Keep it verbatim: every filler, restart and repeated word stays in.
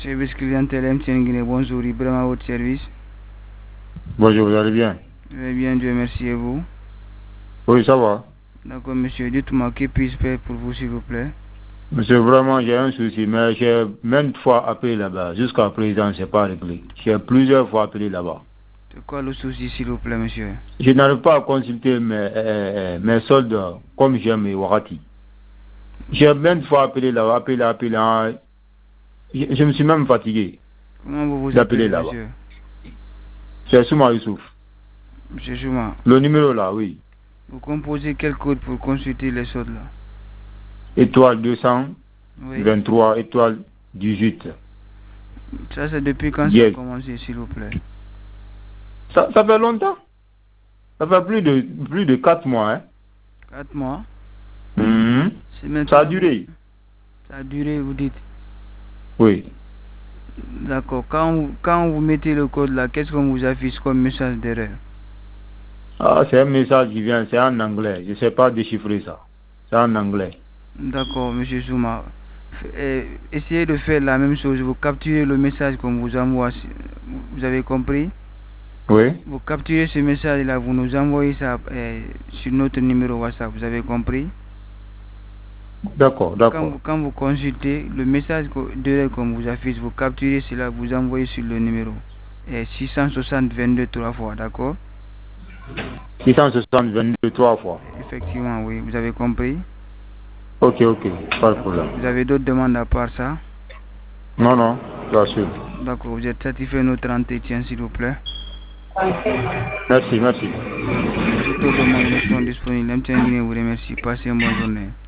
Service clientèle M T N Guinée, bonjour, Ibrahim à votre service. Bonjour, vous allez bien? Je vais bien, Dieu merci, et vous? Oui, ça va. D'accord, monsieur, dites-moi, que puis-je faire pour vous, s'il vous plaît? Monsieur, vraiment, j'ai un souci, mais j'ai maintes fois appelé là-bas. Jusqu'à présent, je n'ai pas réglé. J'ai plusieurs fois appelé là-bas. C'est quoi le souci, s'il vous plaît, monsieur? Je n'arrive pas à consulter mes, euh, mes soldes comme j'aime mes Wakati. J'ai maintes fois appelé là-bas, appelé, appelé. Hein. Je, je me suis même fatigué. Comment vous vous d'appeler appelez, là-bas. monsieur? C'est Souma Youssouf. Monsieur Souma. Le numéro là, oui. Vous composez quel code pour consulter les soldes là? Étoile deux cent vingt-trois, oui. étoile dix-huit. Ça, c'est depuis quand yes. ça a commencé, s'il vous plaît? Ça, ça fait longtemps. Ça fait plus de plus de quatre mois, hein. Quatre mois? Mmh. Ça a duré. Ça a duré, vous dites? Oui. D'accord. Quand vous, quand vous mettez le code là, qu'est-ce qu'on vous affiche comme message d'erreur? Ah, c'est un message qui vient, c'est en anglais. Je ne sais pas déchiffrer ça. C'est en anglais. D'accord, monsieur Souma. Essayez de faire la même chose. Vous capturez le message qu'on vous envoie. Vous avez compris? Oui. Vous capturez ce message là, vous nous envoyez ça euh, sur notre numéro WhatsApp. Vous avez compris? D'accord, d'accord. Quand vous, quand vous consultez le message d'erreur qu'on vous affiche, vous capturez cela, vous envoyez sur le numéro et six cent soixante vingt-deux trois fois, d'accord? six cent soixante vingt-deux trois fois. Effectivement, oui. Vous avez compris? Ok, ok. Pas de problème. Vous avez d'autres demandes à part ça? Non, non. Bien sûr. D'accord. Vous êtes satisfait de notre entretien, s'il vous plaît? Merci, merci. Tout le monde, nous sommes disponibles. M T N Guinée vous remercie. Passez une bonne journée.